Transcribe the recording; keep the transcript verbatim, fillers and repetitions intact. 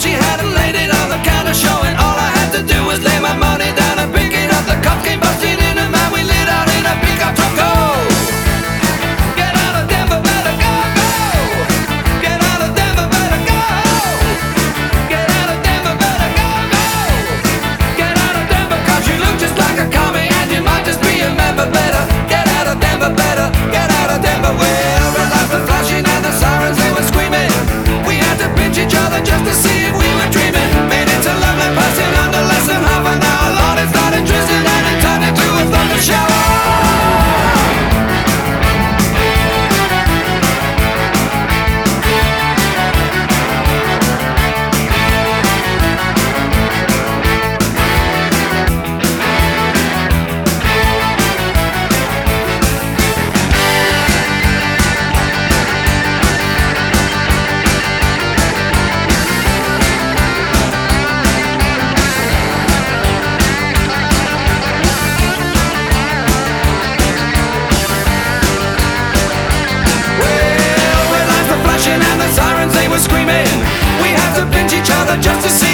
she hadn't laid it on the counter, showing all I had to do was lay my money down and pick it up. The cops came busting in and man, we lit out in a pickup truck. Go! Get out of Denver, better go, go! Get out of Denver, better go! Get out of Denver, better go, go! Get out of Denver, cause you look just like a commie and you might just be a member. Better get out of Denver, better get out of Denver. Well, the lights were flashing and the sirens, they were screaming. We had to pinch each other just to see if we were dreaming. Made it to lovely passing under less than half an hour. Lord, it started drizzling and it turned into a thunder shower. Screaming, we had to pinch each other just to see